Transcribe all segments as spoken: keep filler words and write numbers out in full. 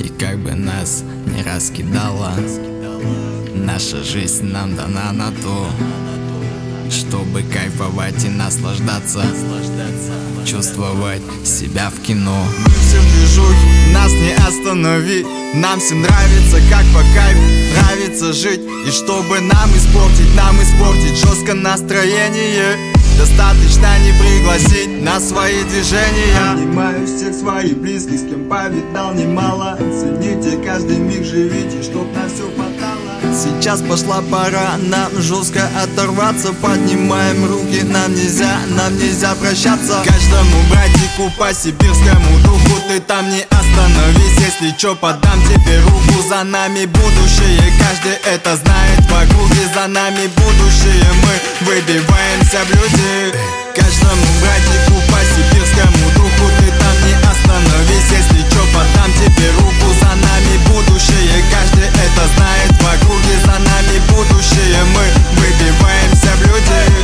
И как бы нас не раскидало, наша жизнь нам дана на то, чтобы кайфовать и наслаждаться, чувствовать себя в кино. Мы все в движухе, нас не остановить. Нам всем нравится, как по кайфу, нравится жить. И чтобы нам испортить, нам испортить жестко настроение, достаточно не пригласить на свои движения. Обнимаю всех своих близких, с кем повидал немало. Цените каждый миг, живите, чтоб на все хватало. Сейчас пошла пора нам жестко оторваться. Поднимаем руки, нам нельзя, нам нельзя прощаться. Каждому братику по сибирскому духу, ты там не остановись. Если чё, подам тебе руку, за нами будущее. Каждый это знает в округе, за нами будущее. Мы выбиваемся в люди. Каждому братику по сибирскому духу, ты там не остановись. Если чё, подам тебе руку, за нами будущее. Каждый это знает в округе, за нами будущее. Мы выбиваемся в люди.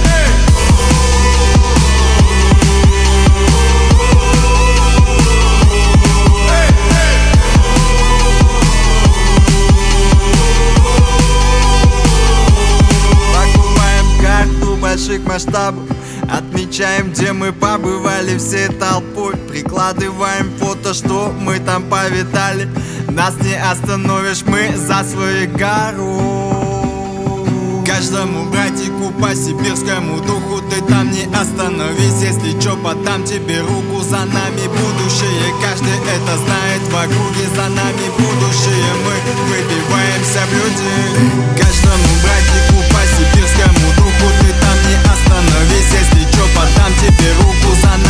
Покупаем карту больших масштабов, отмечаем, где мы побывали всей толпой. Прикладываем фото, что мы там повидали. Нас не остановишь, мы за своей горой. Каждому братику по сибирскому духу, ты там не остановись. Если чё, подам тебе руку, за нами будущее. Каждый это знает в округе, за нами будущее. Мы выбиваемся в люди. Каждому братику по сибирскому духу, ты там не остановись. Если чё, подам тебе руку, за нами